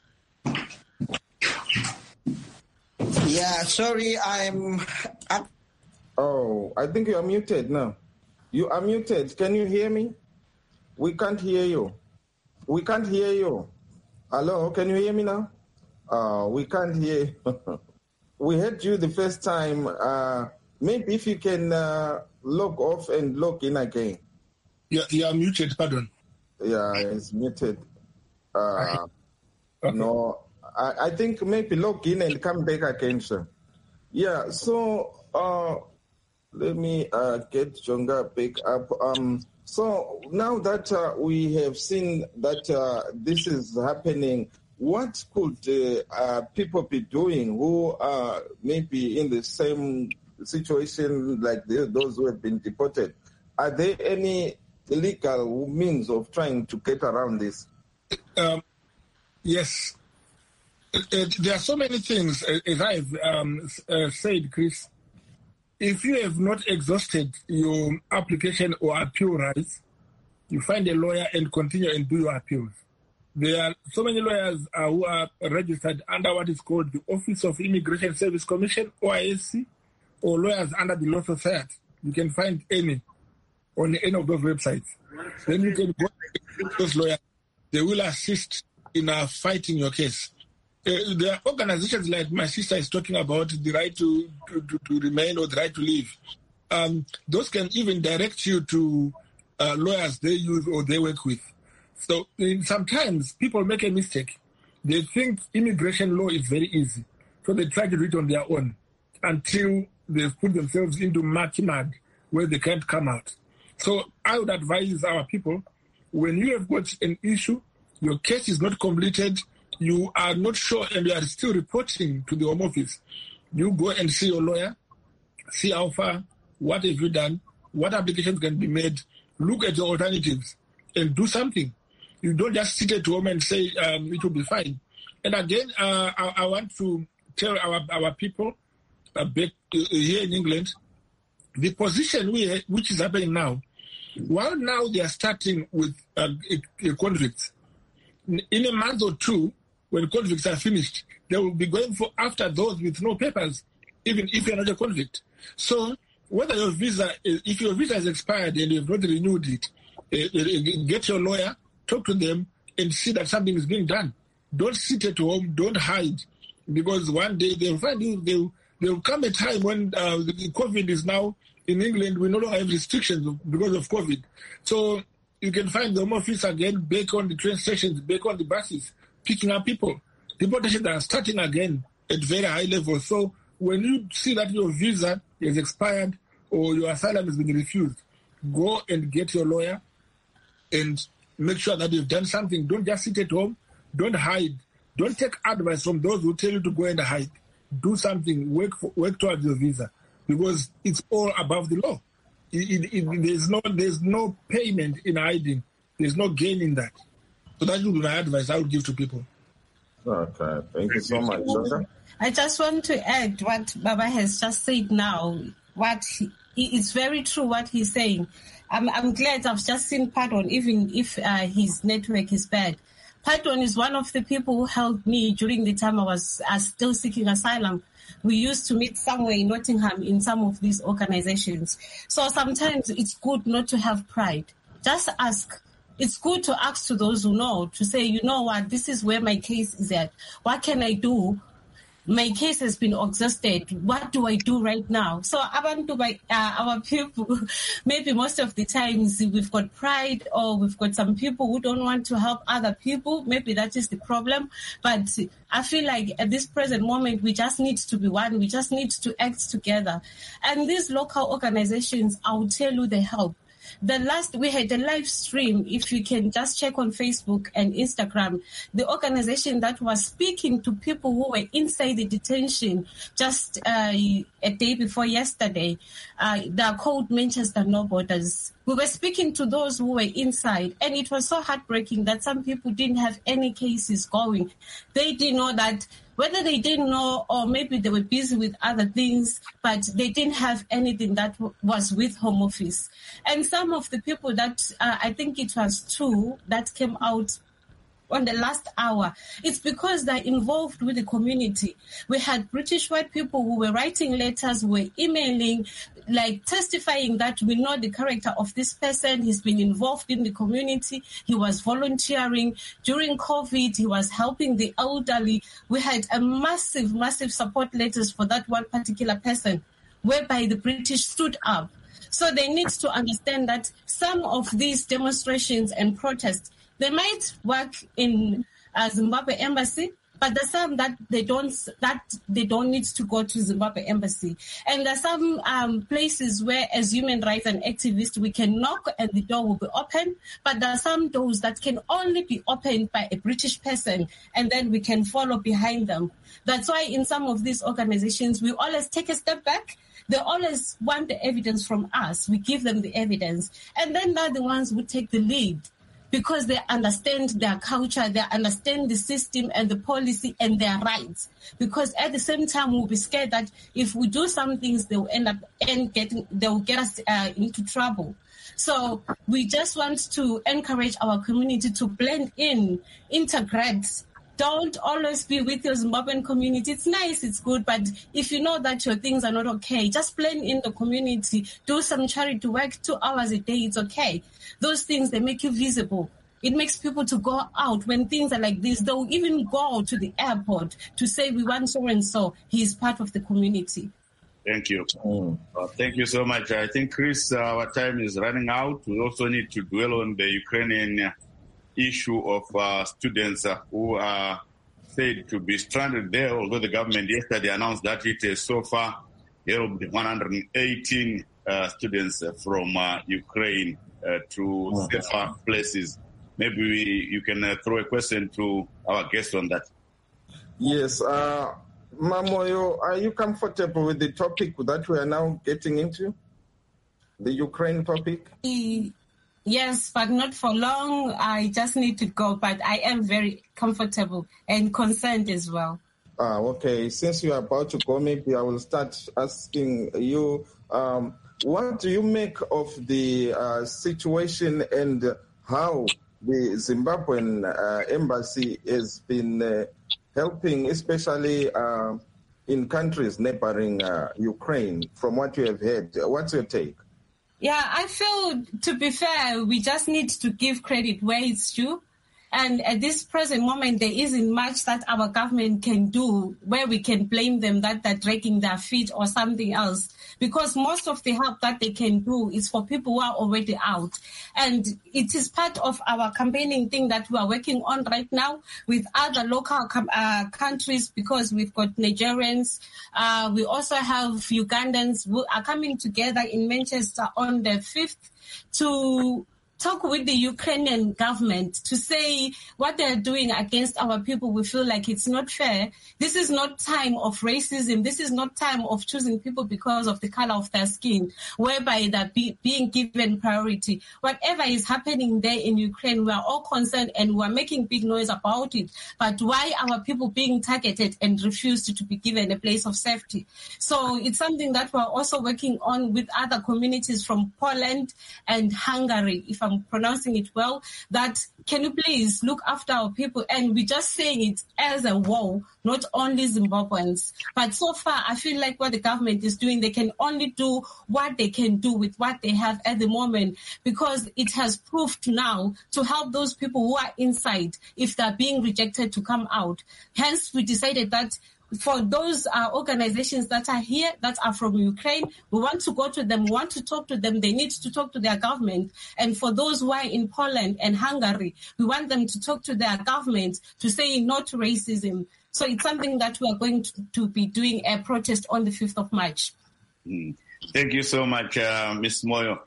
Yeah, sorry, I'm Oh, I think you are muted now. You are muted. Can you hear me? We can't hear you. We can't hear you. Hello, can you hear me now? We can't hear you. We heard you the first time. Maybe if you can log off and log in again. You are muted, pardon. Yeah, it's muted. Okay. No, I think maybe log in and come back again, sir. Yeah, so let me get Jonga back up. So now that we have seen that this is happening, what could people be doing who are maybe in the same situation like those who have been deported? Are there any legal means of trying to get around this? Yes. There are so many things, as I've said, Chris. If you have not exhausted your application or appeal rights, you find a lawyer and continue and do your appeals. There are so many lawyers who are registered under what is called the Office of Immigration Service Commission, OISC, or lawyers under the Law Society. You can find any on any of those websites. Then you can go to those lawyers. They will assist in fighting your case. There are organizations like my sister is talking about, the right to remain or the right to live. Those can even direct you to lawyers they use or they work with. So sometimes people make a mistake. They think immigration law is very easy. So they try to do it on their own until they've put themselves into murky mud where they can't come out. So I would advise our people, when you have got an issue, your case is not completed, you are not sure and you are still reporting to the Home Office, you go and see your lawyer, see how far, what have you done, what applications can be made, look at your alternatives and do something. You don't just sit at home and say it will be fine. And again, I want to tell our people back here in England, the position which is happening now, while now they are starting with convicts, in a month or two, when convicts are finished, they will be going for after those with no papers, even if you're not a convict. So whether your visa, if your visa is expired and you have not renewed it, get your lawyer, talk to them, and see that something is being done. Don't sit at home, don't hide, because one day they'll find you, there will come a time when the COVID is now in England, we no longer have restrictions because of COVID. So you can find the Home Office again back on the train stations, back on the buses, picking up people. deportations are starting again at very high levels. So when you see that your visa is expired or your asylum has been refused, go and get your lawyer and make sure that you've done something. Don't just sit at home. Don't hide. Don't take advice from those who tell you to go and hide. Do something. Work towards your visa, because it's all above the law. There's no payment in hiding. There's no gain in that. So that would be my advice I would give to people. Okay, thank you so much. Okay. I just want to add what Baba has just said now. It's very true what he's saying. I'm glad I've just seen Pardon, even if his network is bad. Pardon is one of the people who helped me during the time I was still seeking asylum. We used to meet somewhere in Nottingham in some of these organizations. So sometimes it's good not to have pride. Just ask. It's good to ask to those who know, to say, you know what, this is where my case is at. What can I do? My case has been exhausted. What do I do right now? So our people, maybe most of the times we've got pride, or we've got some people who don't want to help other people. Maybe that is the problem. But I feel like at this present moment, we just need to be one. We just need to act together. And these local organizations, I will tell you, they help. We had a live stream, if you can just check on Facebook and Instagram, the organization that was speaking to people who were inside the detention just a day before yesterday. They are called Manchester No Borders. We were speaking to those who were inside, and it was so heartbreaking that some people didn't have any cases going. They didn't know that, whether they didn't know or maybe they were busy with other things, but they didn't have anything that was with Home Office. And some of the people that, I think it was 2 that came out on the last hour, it's because they're involved with the community. We had British white people who were writing letters, who were emailing, like testifying that we know the character of this person. He's been involved in the community. He was volunteering. During COVID, he was helping the elderly. We had a massive support letters for that one particular person, whereby the British stood up. So they need to understand that some of these demonstrations and protests, they might work in Zimbabwe embassy, but there's some that they don't need to go to Zimbabwe embassy. And there's some places where, as human rights and activists, we can knock and the door will be open. But there are some doors that can only be opened by a British person, and then we can follow behind them. That's why in some of these organizations, we always take a step back. They always want the evidence from us. We give them the evidence. And then they're the ones who take the lead, because they understand their culture, they understand the system and the policy and their rights. Because at the same time, we'll be scared that if we do some things, they will they'll get us into trouble. So we just want to encourage our community to blend in, integrate. Don't always be with your Zimbabwean community. It's nice, it's good, but if you know that your things are not okay, just blend in the community. Do some charity work, 2 hours a day, it's okay. Those things, they make you visible. It makes people to go out. When things are like this, they'll even go to the airport to say, we want so-and-so. He's part of the community. Thank you. Thank you so much. I think, Chris, our time is running out. We also need to dwell on the Ukrainian issue of students who are said to be stranded there, although the government yesterday announced that it is so far held 118 students from Ukraine to safer places. Maybe you can throw a question to our guest on that. Yes. Mamoyo, are you comfortable with the topic that we are now getting into? The Ukraine topic? Yes, but not for long. I just need to go, but I am very comfortable and concerned as well. Okay. Since you are about to go, maybe I will start asking you, what do you make of the situation and how the Zimbabwean embassy has been helping, especially in countries neighboring Ukraine, from what you have heard? What's your take? Yeah, I feel, to be fair, we just need to give credit where it's due. And at this present moment, there isn't much that our government can do where we can blame them that they're dragging their feet or something else. Because most of the help that they can do is for people who are already out. And it is part of our campaigning thing that we are working on right now with other local countries, because we've got Nigerians. We also have Ugandans who are coming together in Manchester on the 5th to talk with the Ukrainian government to say what they're doing against our people. We feel like it's not fair. This is not time of racism. This is not time of choosing people because of the color of their skin, whereby they're being given priority. Whatever is happening there in Ukraine, we are all concerned and we're making big noise about it. But why are people being targeted and refused to be given a place of safety? So it's something that we're also working on with other communities from Poland and Hungary, if I'm pronouncing it well, that can you please look after our people? And we're just saying it as a whole, not only Zimbabweans. But so far, I feel like what the government is doing, they can only do what they can do with what they have at the moment, because it has proved now to help those people who are inside if they're being rejected to come out. Hence, we decided that for those organizations that are here, that are from Ukraine, we want to go to them, we want to talk to them. They need to talk to their government. And for those who are in Poland and Hungary, we want them to talk to their government to say no to racism. So it's something that we are going to be doing a protest on the 5th of March. Thank you so much, Ms. Moyo.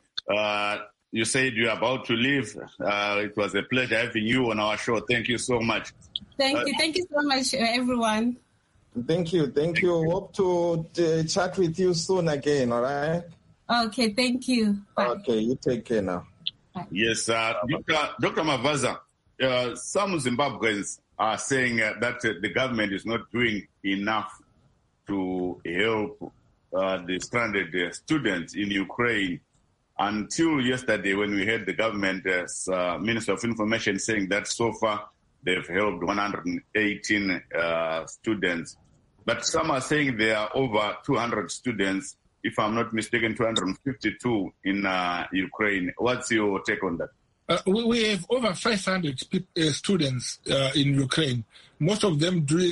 You said you're about to leave. It was a pleasure having you on our show. Thank you so much. Thank you. Thank you so much, everyone. Thank you. Hope to chat with you soon again, all right? Okay, thank you. Bye. Okay, you take care now. Bye. Yes, Dr. Mavaza, some Zimbabweans are saying that the government is not doing enough to help the stranded students in Ukraine. Until yesterday, when we heard the government's Minister of Information saying that so far they've helped 118 students. But some are saying there are over 200 students, if I'm not mistaken, 252 in Ukraine. What's your take on that? We have over 500 students in Ukraine, most of them doing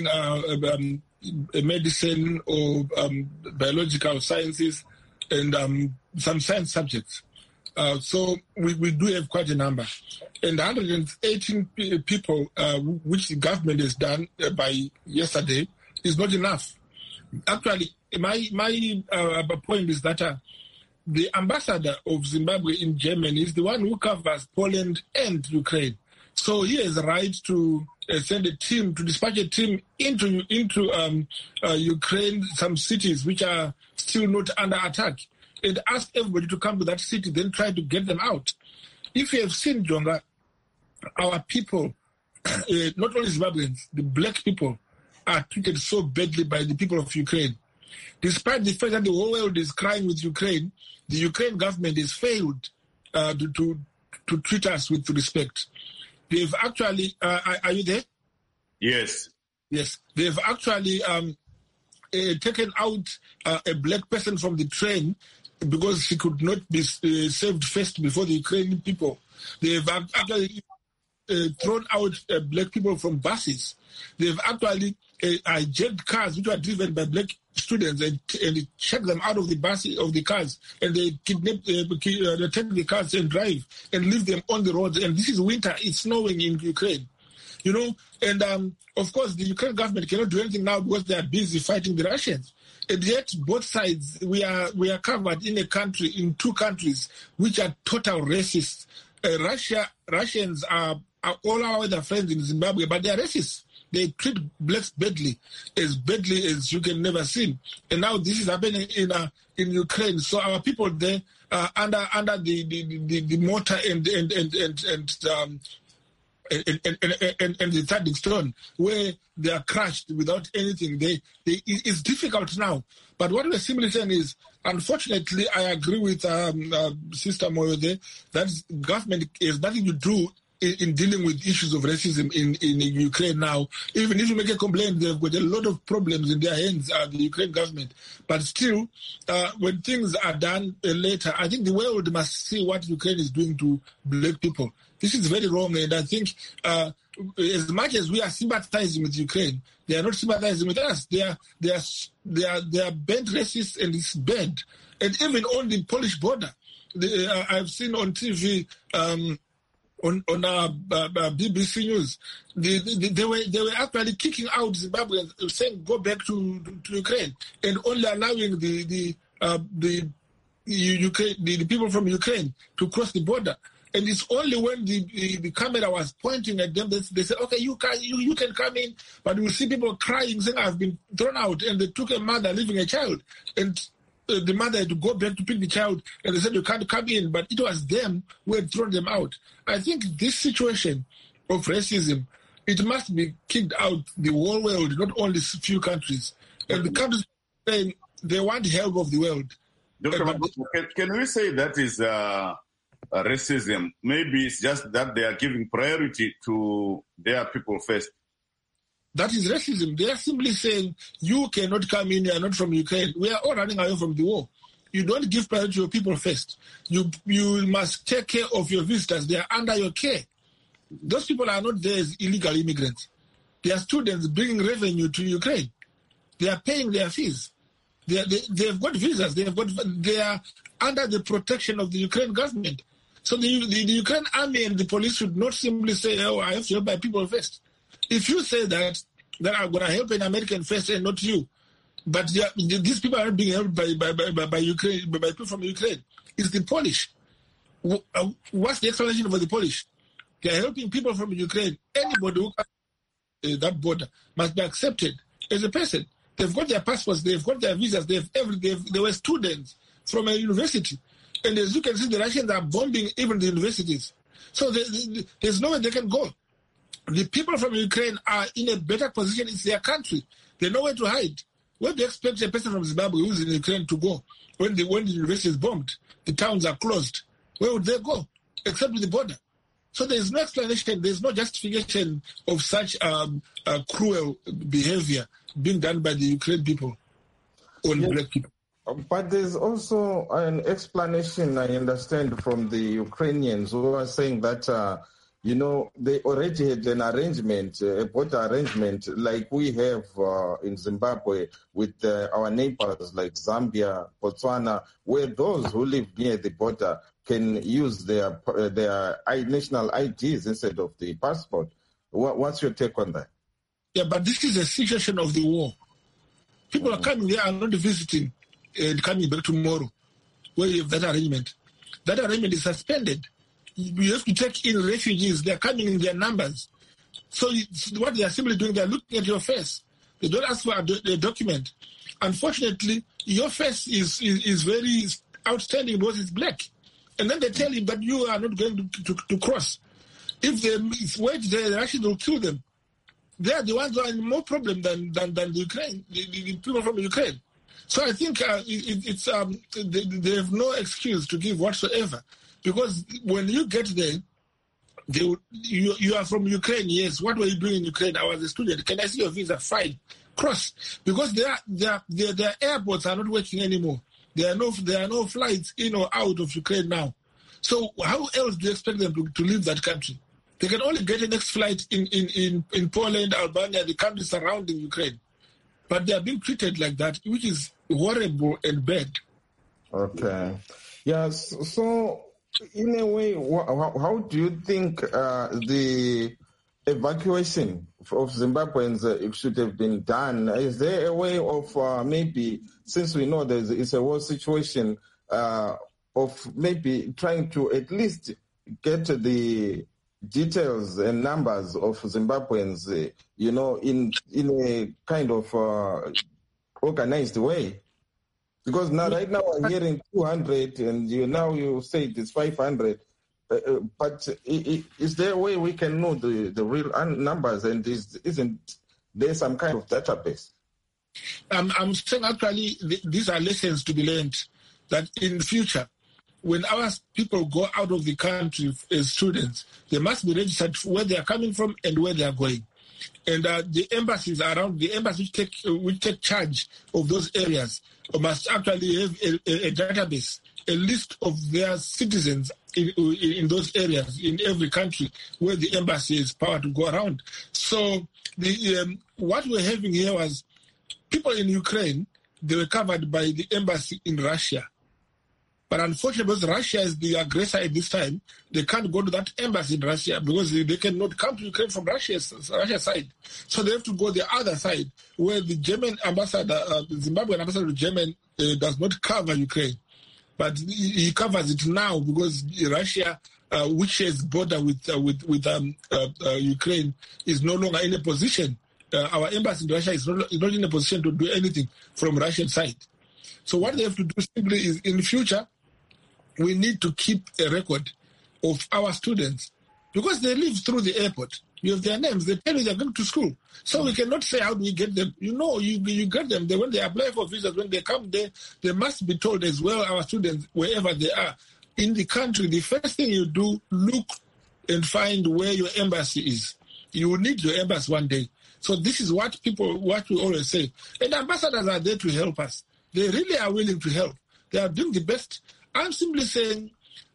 medicine or biological sciences and some science subjects. So we do have quite a number. And 118 people, which the government has done by yesterday, is not enough. Actually, my point is that the ambassador of Zimbabwe in Germany is the one who covers Poland and Ukraine. So he has the right to send a team, to dispatch a team into Ukraine, some cities which are still not under attack, and ask everybody to come to that city, then try to get them out. If you have seen, Jonga, our people, not only Zimbabweans, the black people are treated so badly by the people of Ukraine. Despite the fact that the whole world is crying with Ukraine, the Ukraine government has failed to treat us with respect. They've actually, are you there? Yes. Yes. They've actually taken out a black person from the train because she could not be saved first before the Ukrainian people. They've actually thrown out black people from buses. They've actually hijacked cars which were driven by black students and checked them out of the buses, of the cars, and they kidnap, they take the cars and drive and leave them on the roads. And this is winter; it's snowing in Ukraine, you know. And of course, the Ukrainian government cannot do anything now because they are busy fighting the Russians. And yet, both sides, we are covered in two countries which are total racists. Russians are all our other friends in Zimbabwe, but they are racist. They treat blacks badly as you can never see. And now this is happening in Ukraine. So our people there are under the mortar and the standing stone, where they are crushed without anything. It's difficult now. But what we're simply saying is, unfortunately, I agree with Sister Moyo there, that government has nothing to do in dealing with issues of racism in Ukraine now. Even if you make a complaint, they've got a lot of problems in their hands, the Ukraine government. But still, when things are done later, I think the world must see what Ukraine is doing to black people. This is very wrong, and I think as much as we are sympathizing with Ukraine, they are not sympathizing with us. They are bad racists, and it's bad. And even on the Polish border, I've seen on TV. On our BBC News, they were actually kicking out Zimbabweans, saying go back to Ukraine, and only allowing the people from Ukraine to cross the border. And it's only when the camera was pointing at them, they said, okay, you can come in, but we see people crying, saying I've been thrown out, and they took a mother leaving a child, and the mother had to go back to pick the child, and they said you can't come in, but it was them who had thrown them out. I think this situation of racism, it must be kicked out the whole world, not only a few countries. And the countries saying they want help of the world. Dr. Can we say that is racism? Maybe it's just that they are giving priority to their people first. That is racism. They are simply saying, you cannot come in, you are not from Ukraine. We are all running away from the war. You don't give priority to your people first. You must take care of your visitors. They are under your care. Those people are not there as illegal immigrants. They are students bringing revenue to Ukraine. They are paying their fees. They have got visas. They are under the protection of the Ukraine government. So the Ukraine army and the police should not simply say, oh, I have to help my people first. If you say that I'm going to help an American first and not you, but these people are not being helped by Ukraine, by people from Ukraine. It's the Polish. What's the explanation for the Polish? They are helping people from Ukraine. Anybody who comes that border must be accepted as a person. They've got their passports, they've got their visas, they were students from a university. And as you can see, the Russians are bombing even the universities. So there's nowhere they can go. The people from Ukraine are in a better position. It's their country. They know where to hide. Where do you expect a person from Zimbabwe who's in Ukraine to go when the university is bombed? The towns are closed. Where would they go? Except with the border. So there is no explanation. There is no justification of such cruel behavior being done by the Ukrainian people on black people. But there's also an explanation, I understand, from the Ukrainians who are saying that they already had an arrangement, a border arrangement like we have in Zimbabwe with our neighbors like Zambia, Botswana, where those who live near the border can use their national IDs instead of the passport. What's your take on that? Yeah, but this is a situation of the war. People are coming there and not visiting and coming back tomorrow where you have that arrangement. That arrangement is suspended. You have to take in refugees. They're coming in their numbers. So what they are simply doing, they're looking at your face. They don't ask for a document. Unfortunately, your face is very outstanding because it's black. And then they tell you that you are not going to cross. If they wait there, they actually will kill them. They are the ones who are in more problem than the Ukraine, the people from Ukraine. So I think they have no excuse to give whatsoever. Because when you get there, you are from Ukraine, yes. What were you doing in Ukraine? I was a student. Can I see your visa? Fine. Cross. Because their airports are not working anymore. There are no flights in or out of Ukraine now. So how else do you expect them to leave that country? They can only get a next flight in Poland, Albania, the countries surrounding Ukraine. But they are being treated like that, which is horrible and bad. Okay. Yes. So, in a way, how do you think the evacuation of Zimbabweans should have been done? Is there a way of maybe, since we know it's a war situation, of maybe trying to at least get the details and numbers of Zimbabweans, in a kind of organized way? Because right now I'm hearing 200, and you say it's 500. But is there a way we can know the real numbers? And isn't there some kind of database? I'm saying actually these are lessons to be learned, that in the future, when our people go out of the country as students, they must be registered where they are coming from and where they are going. And the embassies around, the embassies which take charge of those areas must actually have a database, a list of their citizens in those areas, in every country where the embassy has power to go around. So what we're having here was people in Ukraine, they were covered by the embassy in Russia. But unfortunately, because Russia is the aggressor at this time, they can't go to that embassy in Russia because they cannot come to Ukraine from Russia's side. So they have to go the other side, where the German ambassador, the Zimbabwean ambassador to Germany, does not cover Ukraine. But he covers it now because Russia, which shares border with Ukraine, is no longer in a position. Our embassy in Russia is not in a position to do anything from Russian side. So what they have to do simply is, in the future, we need to keep a record of our students because they live through the airport. You have their names. They tell you they're going to school. So we cannot say how do we get them. You get them. When they apply for visas, when they come there, they must be told as well, our students, wherever they are. In the country, the first thing you do, look and find where your embassy is. You will need your embassy one day. So this is what we always say. And ambassadors are there to help us. They really are willing to help. They are doing the best. I'm simply saying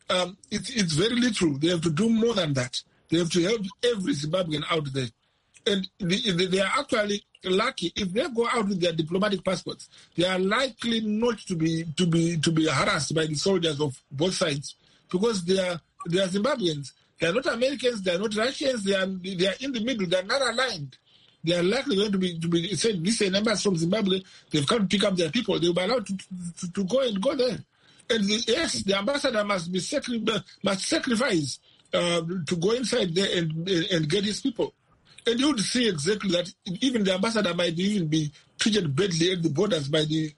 it's very literal. They have to do more than that. They have to help every Zimbabwean out there. And they are actually lucky. If they go out with their diplomatic passports, they are likely not to be harassed by the soldiers of both sides because they are Zimbabweans. They are not Americans. They are not Russians. They are in the middle. They are not aligned. They are likely going to be said, this is an embassy from Zimbabwe. They've come to pick up their people. They will be allowed to go there. And yes, the ambassador must sacrifice to go inside there and get his people. And you would see exactly that even the ambassador might even be treated badly at the borders by the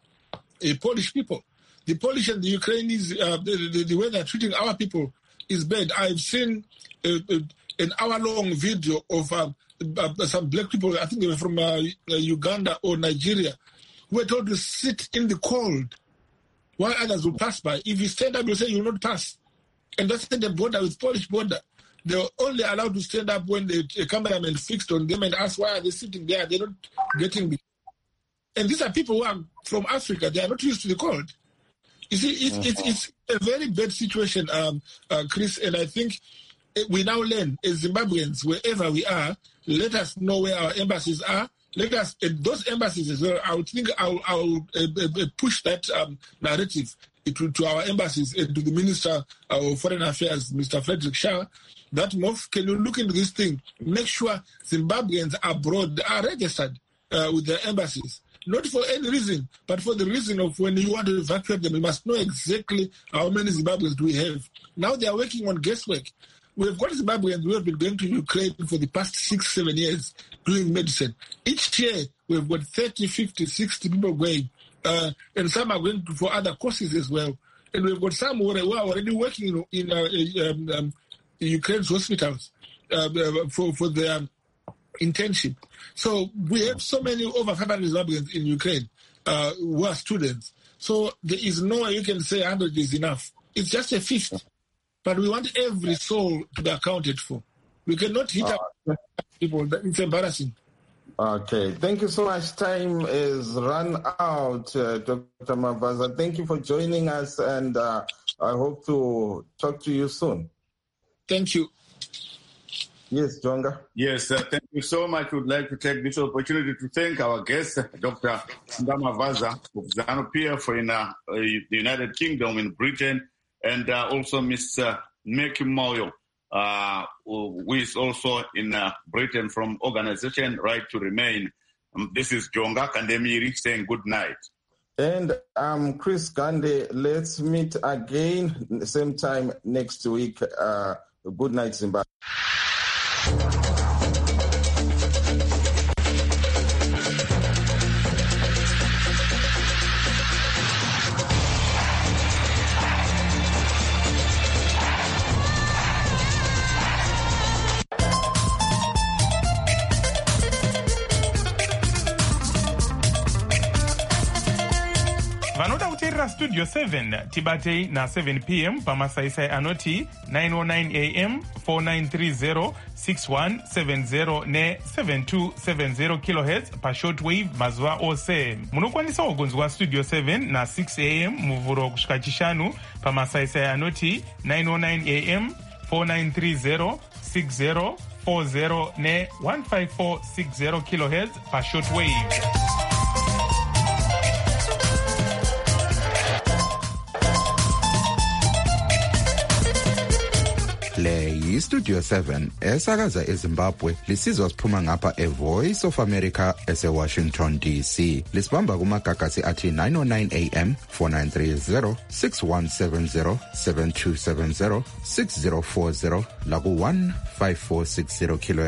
Polish people. The Polish and the Ukrainians, the way they're treating our people is bad. I've seen an hour-long video of some black people, I think they were from Uganda or Nigeria, who were told to sit in the cold while others will pass by. If you stand up, you say you will not pass. And that's the border with Polish border. They were only allowed to stand up when the cameraman fixed on them and asked why are they sitting there. They're not getting the... And these are people who are from Africa. They are not used to the cold. You see, it's a very bad situation, Chris, and I think we now learn as Zimbabweans, wherever we are, let us know where our embassies are. Let us, and those embassies as well, I would think I'll push that narrative to our embassies and to the Minister of Foreign Affairs, Mr. Frederick Shah, that can you look into this thing? Make sure Zimbabweans abroad are registered with their embassies. Not for any reason, but for the reason of when you want to evacuate them, you must know exactly how many Zimbabweans do we have. Now they are working on guesswork. We've got Zimbabweans who have been going to Ukraine for the past 6-7 years doing medicine. Each year, we've got 30, 50, 60 people going. And some are going for other courses as well. And we've got some who are already working in Ukraine's hospitals for their internship. So we have so many, over 500 Zimbabweans in Ukraine who are students. So there is no way you can say 100 is enough. It's just a fifth. But we want every soul to be accounted for. We cannot hit up people. It's embarrassing. Okay. Thank you so much. Time is run out, Dr. Mavaza. Thank you for joining us, and I hope to talk to you soon. Think you. Yes, Jonga. Yes, thank you so much. We'd like to take this opportunity to thank our guest, Dr. Mavaza of ZANU-PF in the United Kingdom, in Britain, and also Ms. Meki Moyo, who is also in Britain from organization Right to Remain. This is Jonga Kandemiri saying good night. And I'm Chris Gande. Let's meet again same time next week. Good night, Zimbabwe. Vanoda kuteerera Studio 7 tibate na 7 p.m. pamasaisai anoti 9:09 a.m. 4930 6170 ne 7270 kHz pa shortwave mazuva ose. Munokwanisa kugonzwa Studio 7 na 6 a.m. muvhuro kusvika chishanu pamasaisai anoti 9:09 a.m. 4930 6040 ne 15460 kHz pa shortwave. Le yi-Studio 7 esakaza eZimbabwe lisizwa siphuma ngapha eVoice of America ese-Washington DC. Lisibamba kumagagasi athi 9:09 a.m. 4930 6170 7270 6040 laku 15460 kHz.